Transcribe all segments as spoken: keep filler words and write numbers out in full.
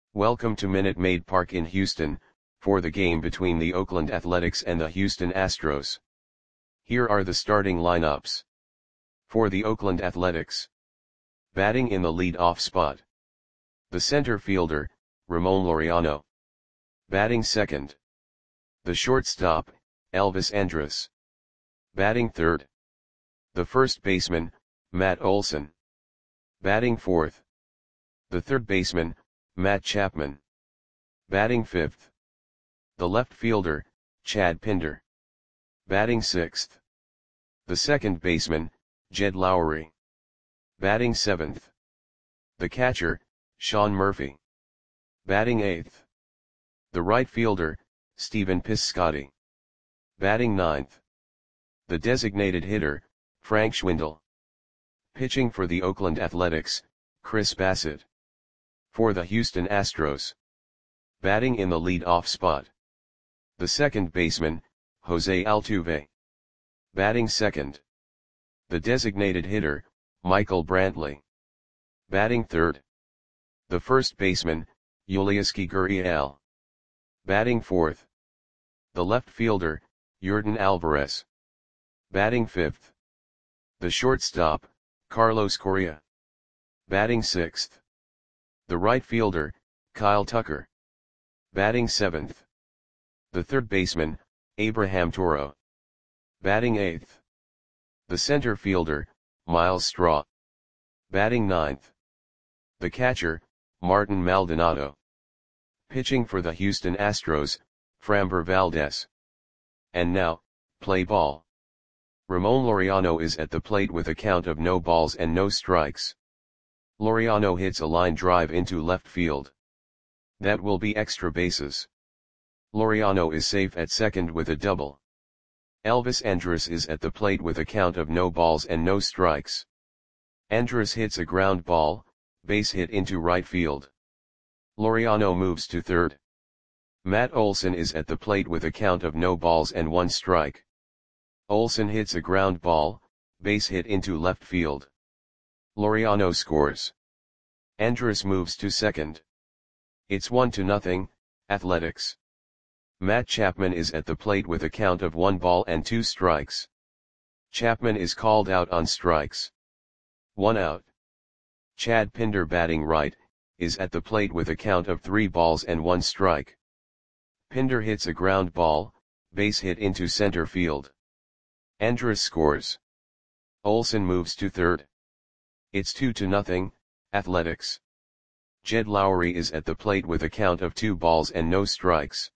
Welcome to Minute Maid Park in Houston, for the game between the Oakland Athletics and the Houston Astros. Here are the starting lineups. For the Oakland Athletics. Batting in the lead-off spot. The center fielder, Ramon Laureano. Batting second. The shortstop, Elvis Andrus. Batting third. The first baseman, Matt Olson. Batting fourth. The third baseman, Matt Chapman. Batting fifth. The left fielder, Chad Pinder. Batting sixth. The second baseman, Jed Lowrie. Batting seventh. The catcher, Sean Murphy. Batting eighth. The right fielder, Stephen Piscotty. Batting ninth. The designated hitter, Frank Schwindel. Pitching for the Oakland Athletics, Chris Bassitt. For the Houston Astros. Batting in the lead-off spot. The second baseman, Jose Altuve. Batting second. The designated hitter, Michael Brantley. Batting third. The first baseman, Yulieski Gurriel. Batting fourth. The left fielder, Yordan Alvarez. Batting fifth. The shortstop, Carlos Correa. Batting sixth. The right fielder, Kyle Tucker. Batting seventh. The third baseman, Abraham Toro. Batting eighth. The center fielder, Miles Straw. Batting ninth. The catcher, Martin Maldonado. Pitching for the Houston Astros, Framber Valdez. And now, play ball. Ramon Laureano is at the plate with a count of no balls and no strikes. Laureano hits a line drive into left field. That will be extra bases. Laureano is safe at second with a double. Elvis Andrus is at the plate with a count of no balls and no strikes. Andrus hits a ground ball, base hit into right field. Laureano moves to third. Matt Olson is at the plate with a count of no balls and one strike. Olson hits a ground ball, base hit into left field. Laureano scores. Andrus moves to second. It's one to nothing, Athletics. Matt Chapman is at the plate with a count of one ball and two strikes. Chapman is called out on strikes. One out. Chad Pinder, batting right, is at the plate with a count of three balls and one strike. Pinder hits a ground ball, base hit into center field. Andrus scores. Olson moves to third. It's two to nothing, Athletics. Jed Lowrie is at the plate with a count of two balls and no strikes.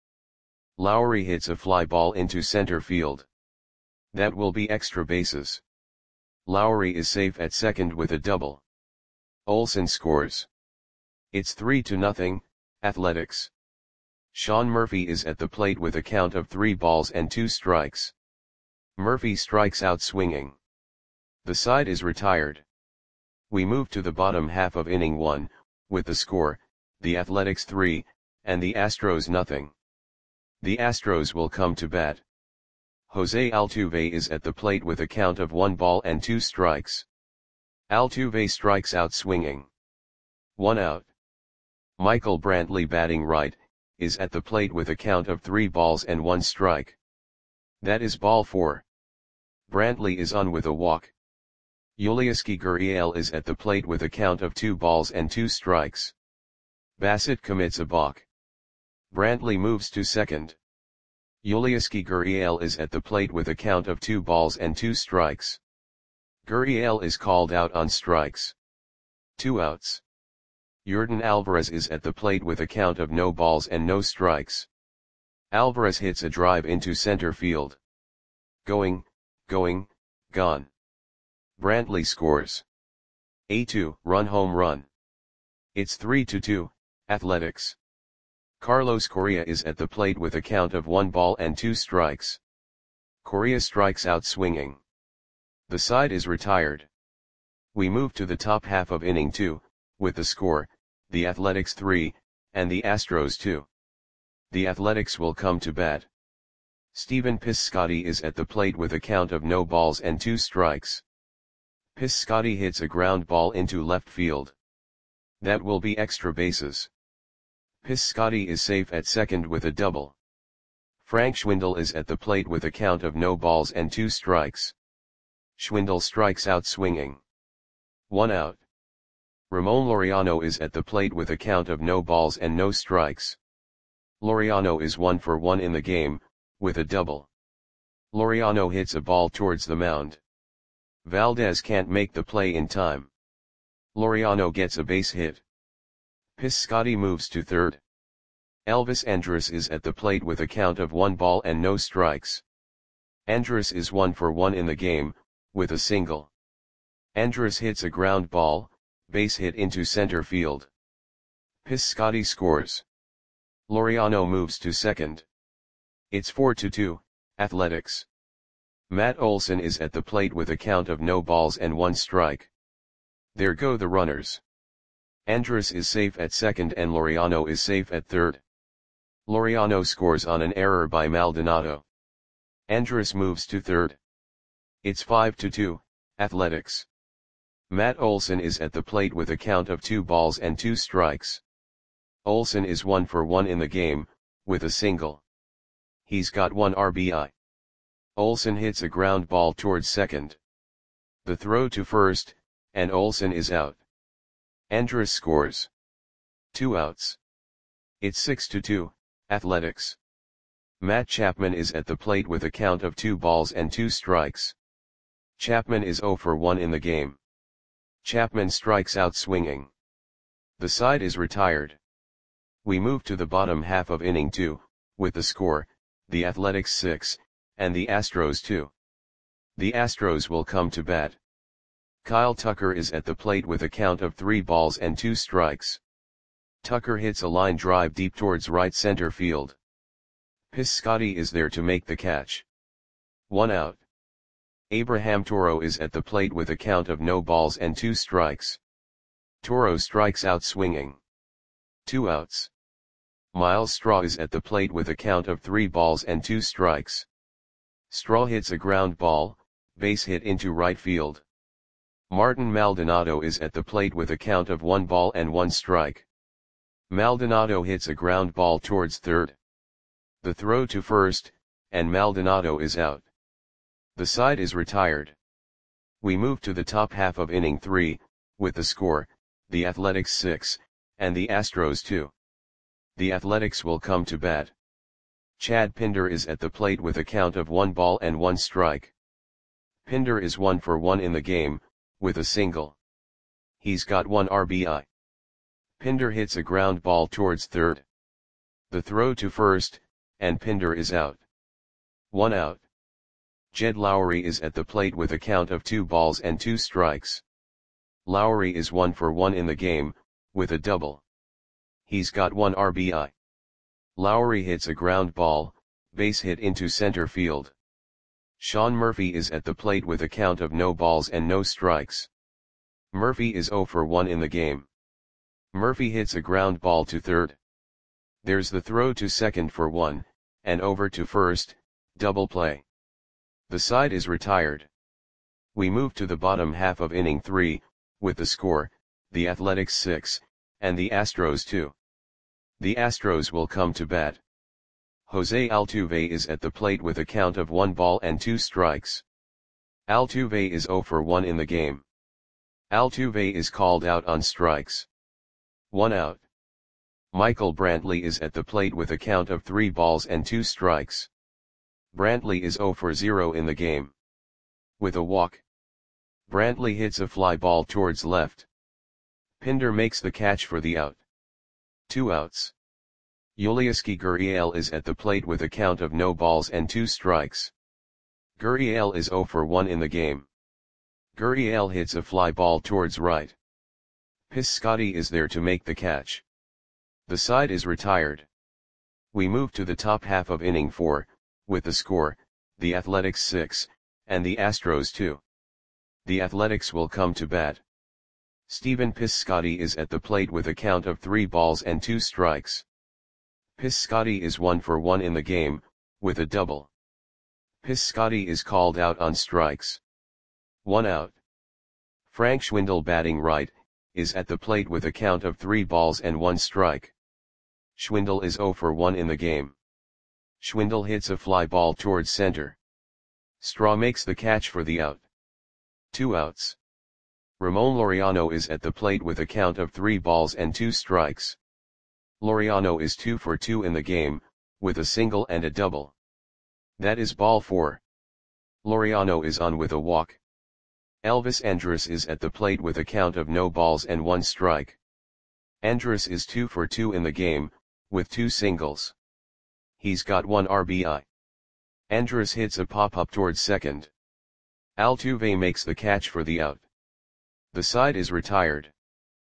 Lowrie hits a fly ball into center field. That will be extra bases. Lowrie is safe at second with a double. Olson scores. It's three to nothing, Athletics. Sean Murphy is at the plate with a count of three balls and two strikes. Murphy strikes out swinging. The side is retired. We move to the bottom half of inning one, with the score, the Athletics three, and the Astros nothing. The Astros will come to bat. Jose Altuve is at the plate with a count of one ball and two strikes. Altuve strikes out swinging. One out. Michael Brantley, batting right, is at the plate with a count of three balls and one strike. That is ball four. Brantley is on with a walk. Yulieski Gurriel is at the plate with a count of two balls and two strikes. Bassitt commits a balk. Brantley moves to second. Yulieski Gurriel is at the plate with a count of two balls and two strikes. Gurriel is called out on strikes. Two outs. Yordan Alvarez is at the plate with a count of no balls and no strikes. Alvarez hits a drive into center field. Going, going, gone. Brantley scores. A two-run home run. It's three to two, Athletics. Carlos Correa is at the plate with a count of one ball and two strikes. Correa strikes out swinging. The side is retired. We move to the top half of inning two, with the score, the Athletics three, and the Astros two. The Athletics will come to bat. Stephen Piscotty is at the plate with a count of no balls and two strikes. Piscotty hits a ground ball into left field. That will be extra bases. Piscotty is safe at second with a double. Frank Schwindel is at the plate with a count of no balls and two strikes. Schwindel strikes out swinging. One out. Ramon Laureano is at the plate with a count of no balls and no strikes. Laureano is one for one in the game, with a double. Laureano hits a ball towards the mound. Valdez can't make the play in time. Laureano gets a base hit. Piscotty moves to third. Elvis Andrus is at the plate with a count of one ball and no strikes. Andrus is one for one in the game, with a single. Andrus hits a ground ball, base hit into center field. Piscotty scores. Laureano moves to second. It's four to two, Athletics. Matt Olson is at the plate with a count of no balls and one strike. There go the runners. Andrus is safe at second and Laureano is safe at third. Laureano scores on an error by Maldonado. Andrus moves to third. It's five to two, Athletics. Matt Olson is at the plate with a count of two balls and two strikes. Olson is one for one in the game, with a single. He's got one R B I. Olson hits a ground ball towards second. The throw to first, and Olson is out. Andrus scores. Two outs. It's six to two, Athletics. Matt Chapman is at the plate with a count of two balls and two strikes. Chapman is zero for one in the game. Chapman strikes out swinging. The side is retired. We move to the bottom half of inning two, with the score, the Athletics six, and the Astros two. The Astros will come to bat. Kyle Tucker is at the plate with a count of three balls and two strikes. Tucker hits a line drive deep towards right center field. Piscotty is there to make the catch. One out. Abraham Toro is at the plate with a count of no balls and two strikes. Toro strikes out swinging. Two outs. Miles Straw is at the plate with a count of three balls and two strikes. Straw hits a ground ball, base hit into right field. Martin Maldonado is at the plate with a count of one ball and one strike. Maldonado hits a ground ball towards third. The throw to first, and Maldonado is out. The side is retired. We move to the top half of inning three, with the score, the Athletics six, and the Astros two. The Athletics will come to bat. Chad Pinder is at the plate with a count of one ball and one strike. Pinder is one for one in the game, with a single. He's got one R B I. Pinder hits a ground ball towards third. The throw to first, and Pinder is out. One out. Jed Lowry is at the plate with a count of two balls and two strikes. Lowry is one for one in the game, with a double. He's got one R B I. Lowry hits a ground ball, base hit into center field. Sean Murphy is at the plate with a count of no balls and no strikes. Murphy is zero for one in the game. Murphy hits a ground ball to third. There's the throw to second for one, and over to first, double play. The side is retired. We move to the bottom half of inning three, with the score, the Athletics six, and the Astros two. The Astros will come to bat. Jose Altuve is at the plate with a count of one ball and two strikes. Altuve is zero for one in the game. Altuve is called out on strikes. One out. Michael Brantley is at the plate with a count of three balls and two strikes. Brantley is zero for zero in the game. With a walk. Brantley hits a fly ball towards left. Pinder makes the catch for the out. Two outs. Yulieski Gurriel is at the plate with a count of no balls and two strikes. Gurriel is zero for one in the game. Gurriel hits a fly ball towards right. Piscotty is there to make the catch. The side is retired. We move to the top half of inning four, with the score, the Athletics six, and the Astros two. The Athletics will come to bat. Stephen Piscotty is at the plate with a count of three balls and two strikes. Piscotty is one for one in the game, with a double. Piscotty is called out on strikes. One out. Frank Schwindel, batting right, is at the plate with a count of three balls and one strike. Schwindel is zero for one in the game. Schwindel hits a fly ball towards center. Straw makes the catch for the out. Two outs. Ramon Laureano is at the plate with a count of three balls and two strikes. Laureano is two for two in the game, with a single and a double. That is ball four. Laureano is on with a walk. Elvis Andrus is at the plate with a count of no balls and one strike. Andrus is two for two in the game, with two singles. He's got one R B I. Andrus hits a pop-up towards second. Altuve makes the catch for the out. The side is retired.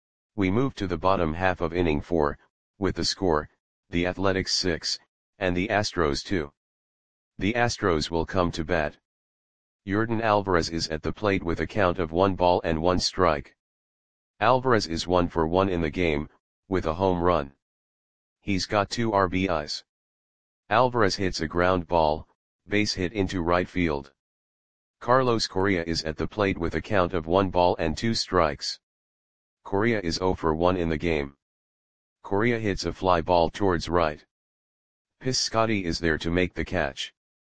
We move to the bottom half of inning four, with the score, the Athletics six, and the Astros two. The Astros will come to bat. Yordan Alvarez is at the plate with a count of one ball and one strike. Alvarez is one for one in the game, with a home run. He's got two R B Is. Alvarez hits a ground ball, base hit into right field. Carlos Correa is at the plate with a count of one ball and two strikes. Correa is zero for one in the game. Correa hits a fly ball towards right. Piscotty is there to make the catch.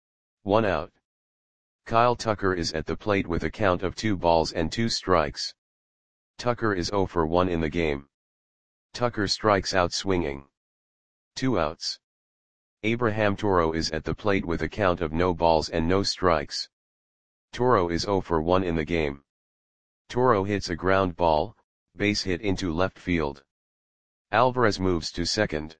One out. Kyle Tucker is at the plate with a count of two balls and two strikes. Tucker is zero for one in the game. Tucker strikes out swinging. Two outs. Abraham Toro is at the plate with a count of no balls and no strikes. Toro is zero for one in the game. Toro hits a ground ball, base hit into left field. Alvarez moves to second.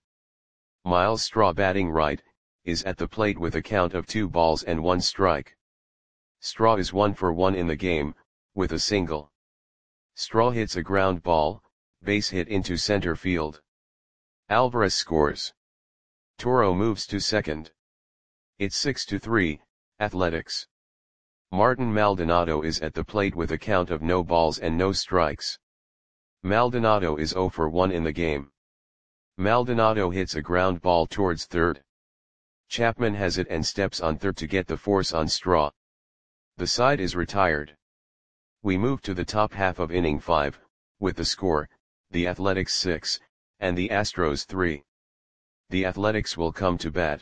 Miles Straw, batting right, is at the plate with a count of two balls and one strike. Straw is one for one in the game, with a single. Straw hits a ground ball, base hit into center field. Alvarez scores. Toro moves to second. It's six to three, Athletics. Martin Maldonado is at the plate with a count of no balls and no strikes. Maldonado is zero for one in the game. Maldonado hits a ground ball towards third. Chapman has it and steps on third to get the force on Straw. The side is retired. We move to the top half of inning five, with the score, the Athletics six, and the Astros three. The Athletics will come to bat.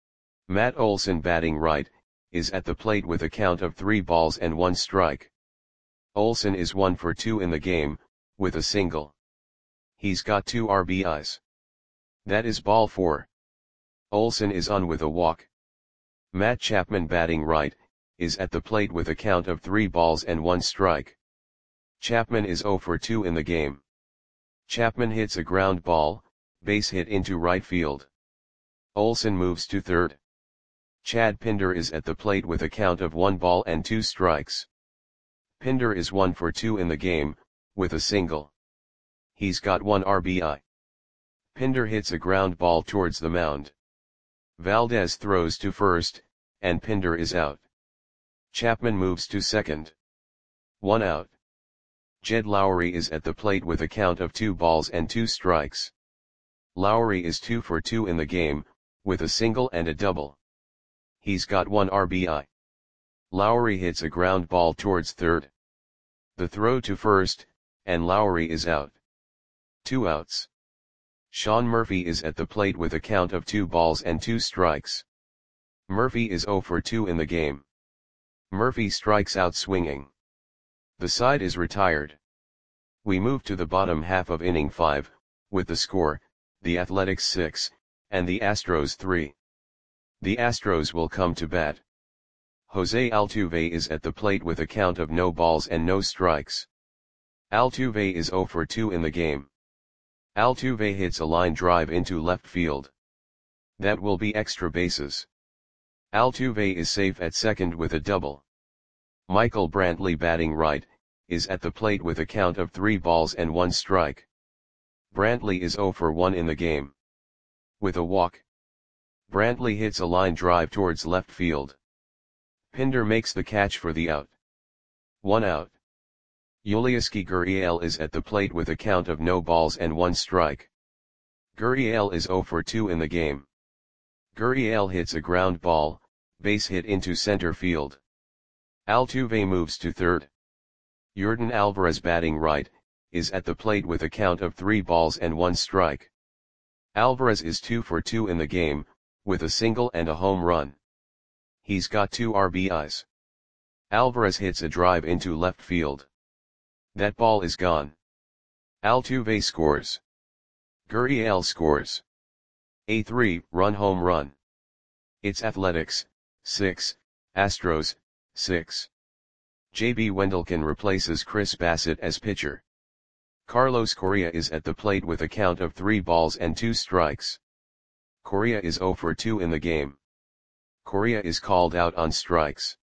Matt Olson, batting right, is at the plate with a count of three balls and one strike. Olson is one for two in the game, with a single. He's got two R B Is. That is ball four. Olson is on with a walk. Matt Chapman, batting right, is at the plate with a count of three balls and one strike. Chapman is zero for two in the game. Chapman hits a ground ball, base hit into right field. Olson moves to third. Chad Pinder is at the plate with a count of one ball and two strikes. Pinder is one for two in the game, with a single. He's got one R B I. Pinder hits a ground ball towards the mound. Valdez throws to first, and Pinder is out. Chapman moves to second. One out. Jed Lowry is at the plate with a count of two balls and two strikes. Lowry is two for two in the game, with a single and a double. He's got one R B I. Lowry hits a ground ball towards third. The throw to first, and Lowry is out. Two outs. Sean Murphy is at the plate with a count of two balls and two strikes. Murphy is zero for two in the game. Murphy strikes out swinging. The side is retired. We move to the bottom half of inning five, with the score, the Athletics six, and the Astros three. The Astros will come to bat. Jose Altuve is at the plate with a count of no balls and no strikes. Altuve is zero for two in the game. Altuve hits a line drive into left field. That will be extra bases. Altuve is safe at second with a double. Michael Brantley, batting right, is at the plate with a count of three balls and one strike. Brantley is zero for one in the game. With a walk. Brantley hits a line drive towards left field. Pinder makes the catch for the out. One out. Yulieski Gurriel is at the plate with a count of no balls and one strike. Gurriel is zero for two in the game. Gurriel hits a ground ball, base hit into center field. Altuve moves to third. Yordan Alvarez, batting right, is at the plate with a count of three balls and one strike. Alvarez is two for two in the game, with a single and a home run. He's got two R B Is. Alvarez hits a drive into left field. That ball is gone. Altuve scores. Gurriel scores. A three-run home run. It's Athletics, six, Astros, six. J B Wendelken replaces Chris Bassitt as pitcher. Carlos Correa is at the plate with a count of three balls and two strikes. Correa is zero for two in the game. Correa is called out on strikes.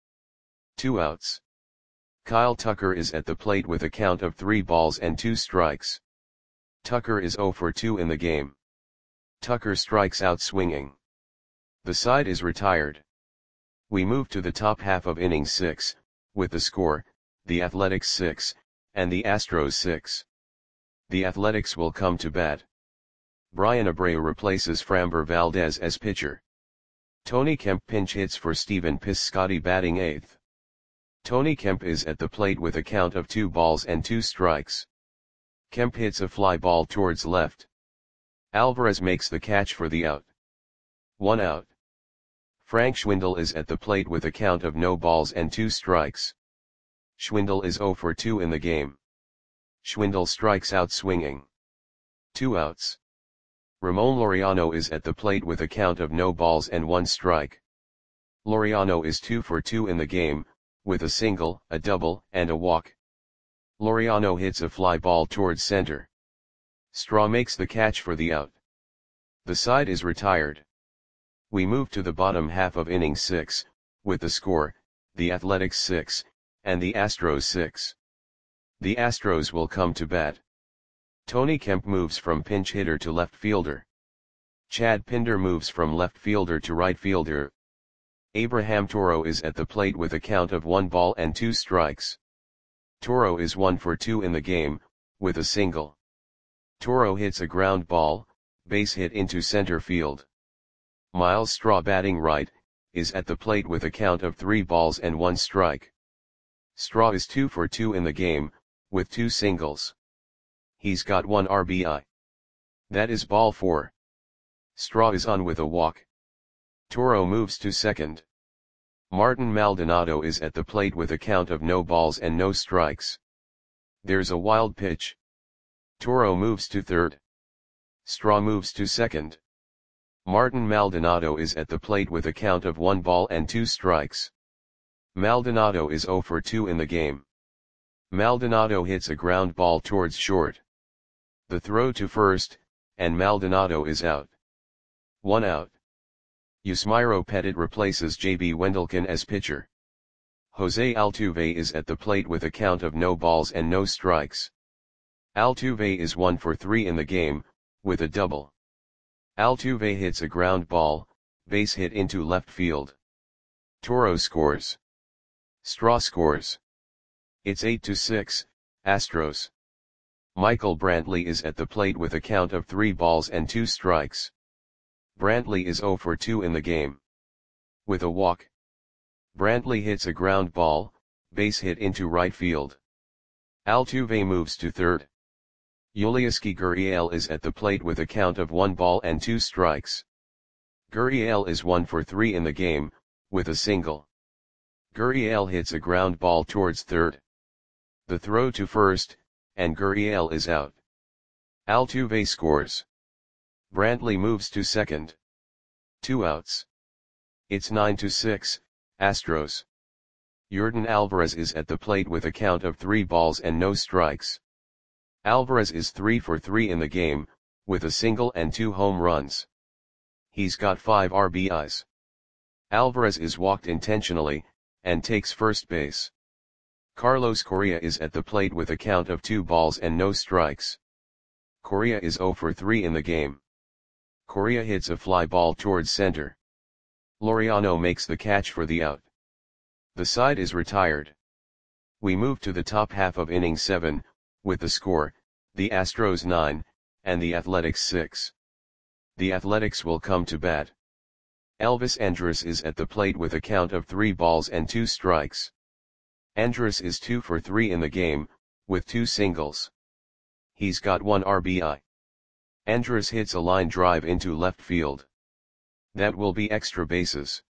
Two outs. Kyle Tucker is at the plate with a count of three balls and two strikes. Tucker is zero for two in the game. Tucker strikes out swinging. The side is retired. We move to the top half of inning six, with the score, the Athletics six, and the Astros six. The Athletics will come to bat. Brian Abreu replaces Framber Valdez as pitcher. Tony Kemp pinch hits for Stephen Piscotty batting eighth. Tony Kemp is at the plate with a count of two balls and two strikes. Kemp hits a fly ball towards left. Alvarez makes the catch for the out. One out. Frank Schwindel is at the plate with a count of no balls and two strikes. Schwindel is zero for two in the game. Schwindel strikes out swinging. Two outs. Ramon Laureano is at the plate with a count of no balls and one strike. Laureano is two for two in the game, with a single, a double, and a walk. Laureano hits a fly ball towards center. Straw makes the catch for the out. The side is retired. We move to the bottom half of inning six, with the score, the Athletics six, and the Astros six. The Astros will come to bat. Tony Kemp moves from pinch hitter to left fielder. Chad Pinder moves from left fielder to right fielder. Abraham Toro is at the plate with a count of one ball and two strikes. Toro is one for two in the game, with a single. Toro hits a ground ball, base hit into center field. Miles Straw batting right, is at the plate with a count of three balls and one strike. Straw is two for two in the game, with two singles. He's got one R B I. That is ball four. Straw is on with a walk. Toro moves to second. Martin Maldonado is at the plate with a count of no balls and no strikes. There's a wild pitch. Toro moves to third. Straw moves to second. Martin Maldonado is at the plate with a count of one ball and two strikes. Maldonado is zero for two in the game. Maldonado hits a ground ball towards short. The throw to first, and Maldonado is out. One out. Yusmeiro Petit replaces J B Wendelken as pitcher. Jose Altuve is at the plate with a count of no balls and no strikes. Altuve is one for three in the game, with a double. Altuve hits a ground ball, base hit into left field. Toro scores. Straw scores. It's eight to six, Astros. Michael Brantley is at the plate with a count of three balls and two strikes. Brantley is zero for two in the game. With a walk. Brantley hits a ground ball, base hit into right field. Altuve moves to third. Yulieski Gurriel is at the plate with a count of one ball and two strikes. Gurriel is one for three in the game, with a single. Gurriel hits a ground ball towards third. The throw to first, and Gurriel is out. Altuve scores. Brantley moves to second. Two outs. It's nine to six, Astros. Yordan Alvarez is at the plate with a count of three balls and no strikes. Alvarez is three for three in the game, with a single and two home runs. He's got five R B Is. Alvarez is walked intentionally, and takes first base. Carlos Correa is at the plate with a count of two balls and no strikes. Correa is zero for three in the game. Correa hits a fly ball towards center. Laureano makes the catch for the out. The side is retired. We move to the top half of inning seven, with the score, the Astros nine, and the Athletics six. The Athletics will come to bat. Elvis Andrus is at the plate with a count of three balls and two strikes. Andrus is two for three in the game, with two singles. He's got one R B I. Andrus hits a line drive into left field. That will be extra bases.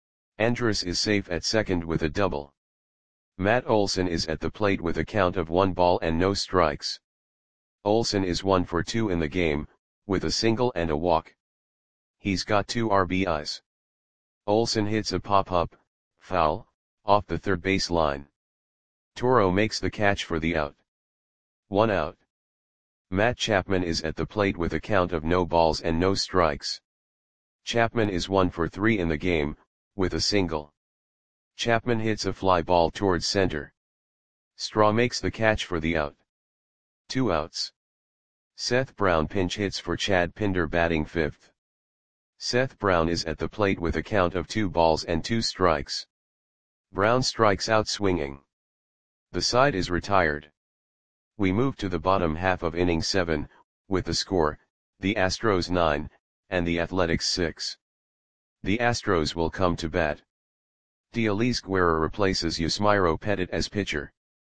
Andrus is safe at second with a double. Matt Olson is at the plate with a count of one ball and no strikes. Olson is one for two in the game, with a single and a walk. He's got two R B Is. Olson hits a pop-up, foul, off the third base line. Toro makes the catch for the out. One out. Matt Chapman is at the plate with a count of no balls and no strikes. Chapman is one for three in the game, with a single. Chapman hits a fly ball towards center. Straw makes the catch for the out. Two outs. Seth Brown pinch hits for Chad Pinder batting fifth. Seth Brown is at the plate with a count of two balls and two strikes. Brown strikes out swinging. The side is retired. We move to the bottom half of inning seven, with the score, the Astros nine, and the Athletics six. The Astros will come to bat. Dialis Guerra replaces Yusmeiro Petit as pitcher.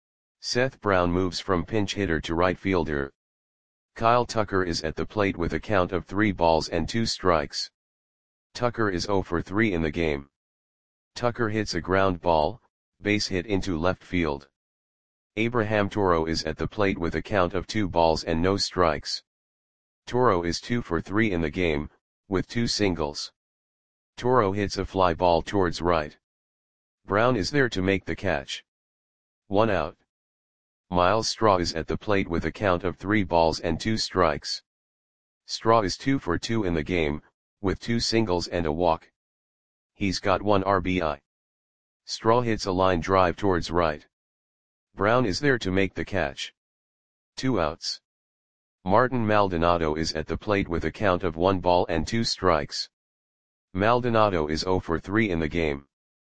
Seth Brown moves from pinch hitter to right fielder. Kyle Tucker is at the plate with a count of three balls and two strikes. Tucker is zero for three in the game. Tucker hits a ground ball, base hit into left field. Abraham Toro is at the plate with a count of two balls and no strikes. Toro is two for three in the game, with two singles. Toro hits a fly ball towards right. Brown is there to make the catch. One out. Miles Straw is at the plate with a count of three balls and two strikes. Straw is two for two in the game, with two singles and a walk. He's got one R B I. Straw hits a line drive towards right. Brown is there to make the catch. Two outs. Martin Maldonado is at the plate with a count of one ball and two strikes. Maldonado is zero for three in the game.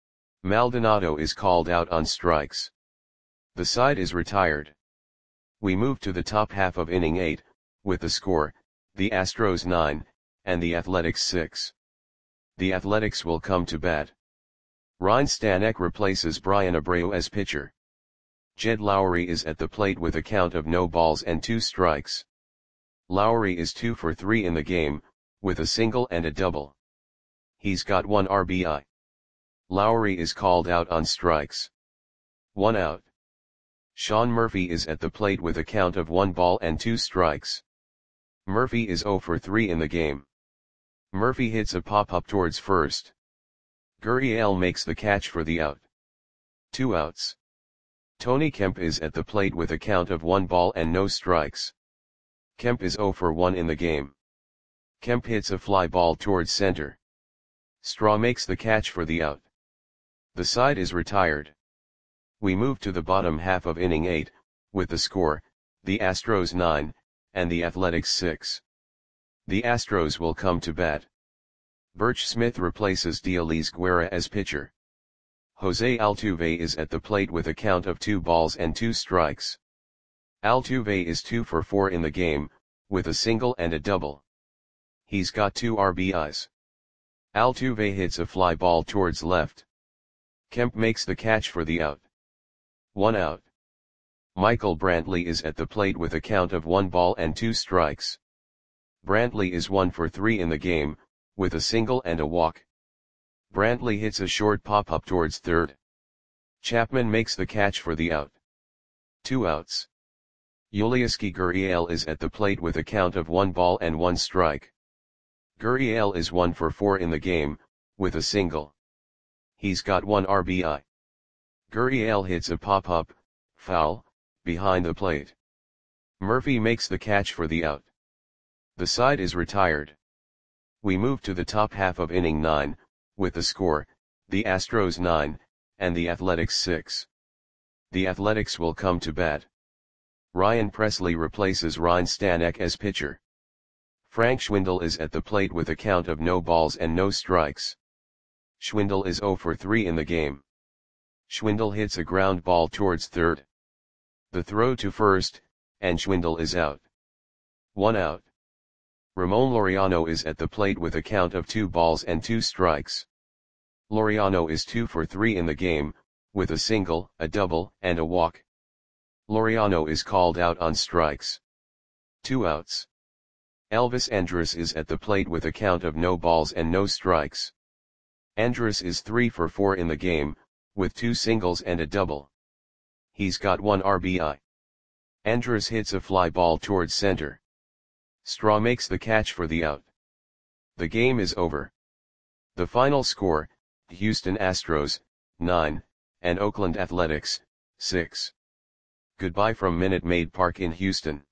Maldonado is called out on strikes. The side is retired. We move to the top half of inning eight, with the score, the Astros nine, and the Athletics six. The Athletics will come to bat. Ryan Stanek replaces Brian Abreu as pitcher. Jed Lowry is at the plate with a count of no balls and two strikes. Lowry is two for three in the game, with a single and a double. He's got one R B I. Lowry is called out on strikes. One out. Sean Murphy is at the plate with a count of one ball and two strikes. Murphy is zero for three in the game. Murphy hits a pop-up towards first. Gurriel makes the catch for the out. Two outs. Tony Kemp is at the plate with a count of one ball and no strikes. Kemp is zero for one in the game. Kemp hits a fly ball towards center. Straw makes the catch for the out. The side is retired. We move to the bottom half of inning eight, with the score, the Astros nine, and the Athletics six. The Astros will come to bat. Birch Smith replaces Dialis Guerra as pitcher. Jose Altuve is at the plate with a count of two balls and two strikes. Altuve is two for four in the game, with a single and a double. He's got two R B Is. Altuve hits a fly ball towards left. Kemp makes the catch for the out. One out. Michael Brantley is at the plate with a count of one ball and two strikes. Brantley is one for three in the game, with a single and a walk. Brantley hits a short pop-up towards third. Chapman makes the catch for the out. Two outs. Yulieski Gurriel is at the plate with a count of one ball and one strike. Gurriel is one for four in the game, with a single. He's got one R B I. Gurriel hits a pop-up, foul, behind the plate. Murphy makes the catch for the out. The side is retired. We move to the top half of inning nine, with the score, the Astros nine, and the Athletics six. The Athletics will come to bat. Ryan Presley replaces Ryan Stanek as pitcher. Frank Schwindel is at the plate with a count of no balls and no strikes. Schwindel is zero for three in the game. Schwindel hits a ground ball towards third. The throw to first, and Schwindel is out. One out. Ramon Laureano is at the plate with a count of two balls and two strikes. Laureano is two for three in the game, with a single, a double, and a walk. Laureano is called out on strikes. Two outs. Elvis Andrus is at the plate with a count of no balls and no strikes. Andrus is three for four in the game, with two singles and a double. He's got one R B I. Andrus hits a fly ball towards center. Straw makes the catch for the out. The game is over. The final score, Houston Astros, nine, and Oakland Athletics, six. Goodbye from Minute Maid Park in Houston.